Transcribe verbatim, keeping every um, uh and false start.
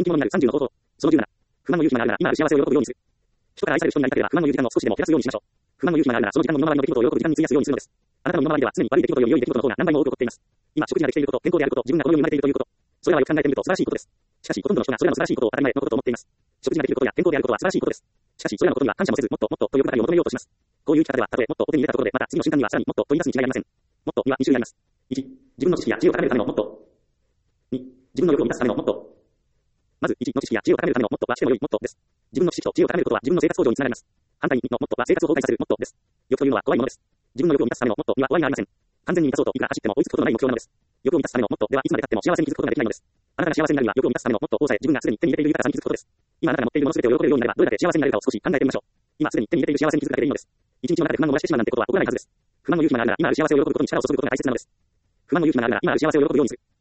き者になるさんじゅうの方法。そのじゅうなな。不満の言う暇があるなら、今ある幸せを喜ぶようにする。人から愛される人になりたければ、不満の言う時間を少しでも減らすようにしましょう。不満の言う暇があるなら、その時間の身の回りの出来事を喜ぶ時間に費やすようにするのです。あなたの身の回りでは常に悪い出来事より良い出来事の方が何倍も多く起こっています。今、食事ができていること、健康であること、自分がこの世に生まれているということ。それらはよく考えてみると素晴らしいことです。しかし、ほとんどの人がそれらの素晴らしいことを当たり前のことと思っています。食事ができることや健康であることは素晴らしいことです。しかし、それらのことには感謝もせず、もっともっとというばかりを求めようとします。こういう生き方では、たとえもっとお手に入れたところで、また次の瞬間にはさらにもっとと言い出すに違いありません。もっとにはに種類あります。いち、自分の知識や知恵を高めるためのもっと。に、自分の欲を満たすためのもっと。まず、いちの知識や知恵を高めるためのもっとはしても良いもっとです。自分の知識と知恵を高めることは自分の生活向上につながります。反対ににのもっとは生活を崩壊させるもっとです。欲というのは怖いものです。自分の欲を満たすためのもっとには怖いがありません。完全に満たそうといくら走っても追いつくことのない目標なのです。欲を満たすためのもっとではいつまで経っても幸せに気づくことができないのです。あなたが幸せになるには欲を満たすためのもっとをさえ自分がすでに手に入れている豊かさに気づくことです。今あなたが持っているものすべてを喜べるようになればどれだけ幸せになれるかを少し考えてみましょう。今すでに手に入れている幸せに気づくだけでいいのです。一日の中で不満を漏らしてしまうなんてことは起こらないはずです。不満の言う暇があるなら今ある幸せを喜ぶことに力を注ぐことが大切なのです。不満の言う暇があるなら今ある幸せを喜ぶようにする。